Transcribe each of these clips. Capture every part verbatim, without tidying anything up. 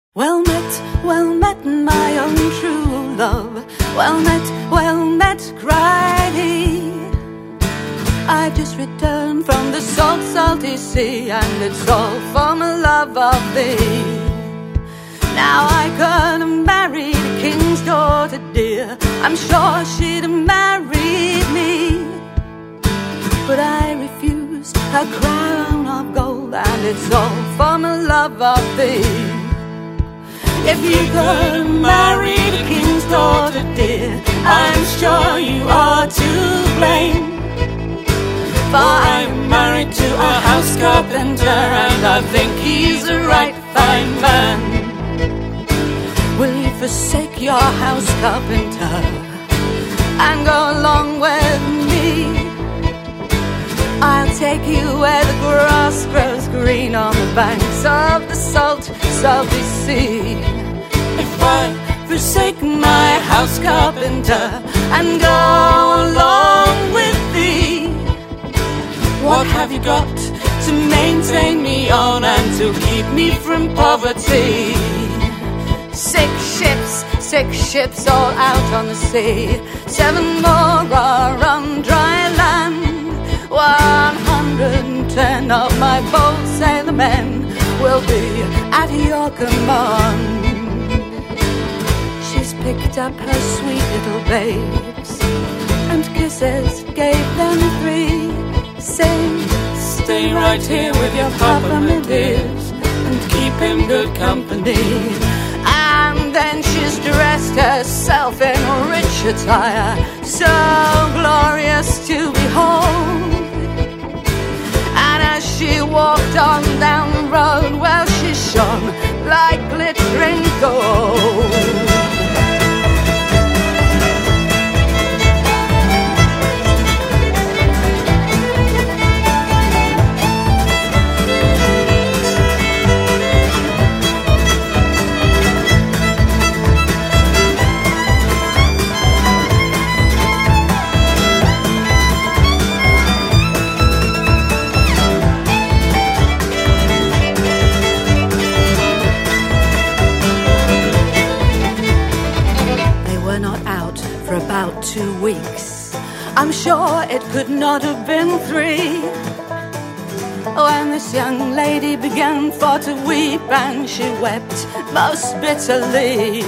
Well met, well met, my own true love. Well met, well met, cried he. I've just returned from the salt, salty sea, and it's all for my love of thee. Now I could have married a king's daughter, dear. I'm sure she'd have married me, but I refused her crown of gold, and it's all for my love of thee. If you could have married a king's daughter, dear, I'm sure you are to blame. For I'm married to a house carpenter, and I think he's a right fine man. Will you forsake your house carpenter and go along with me? I'll take you where the grass grows green on the banks of the salt, salty sea. If I forsake my house carpenter and go along with thee, what have you got to maintain me on and to keep me from poverty? Six ships, six ships all out on the sea. Seven more are on dry land. One hundred and ten of my bold sailor men will be at your command. She's picked up her sweet little babes and kisses gave them three, saying, stay right here with your papa, my dears, and keep him good company. And then she's dressed herself in rich attire, so glorious to behold. And as she walked on down the road, well, she shone like glittering gold. For about two weeks, I'm sure it could not have been three, when this young lady began for to weep, and she wept most bitterly.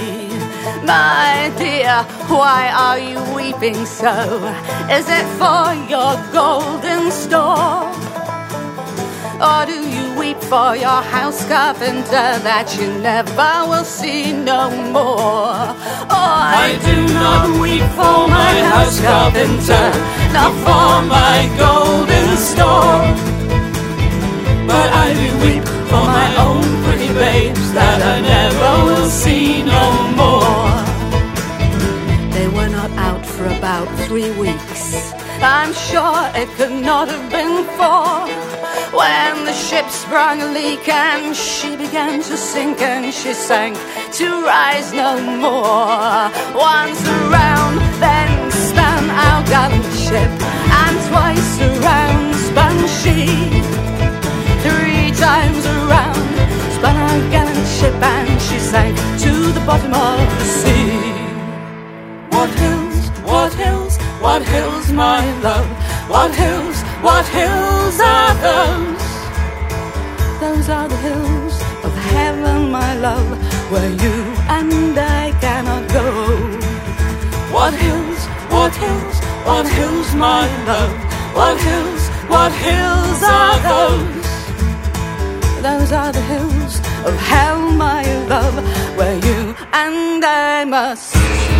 My dear, why are you weeping so? Is it for your golden store? Or do you weep for your house carpenter that you never will see no more? Oh, I, I do not weep for my house carpenter, not for my golden store, but I do weep for my own pretty babes that I never will see no more. They were not out for about three weeks. I'm sure it could not have been four, when the ship sprung a leak and she began to sink, and she sank to rise no more. Once around, then spun our gallant ship, and twice around spun she. Three times around spun our gallant ship, and she sank to the bottom of the sea. What hills, what hills, what hills, my love? What hills, what hills are those? Those are the hills of heaven, my love, where you and I cannot go. What hills, what hills, what hills, my love? What hills, what hills are those? Those are the hills of hell, my love, where you and I must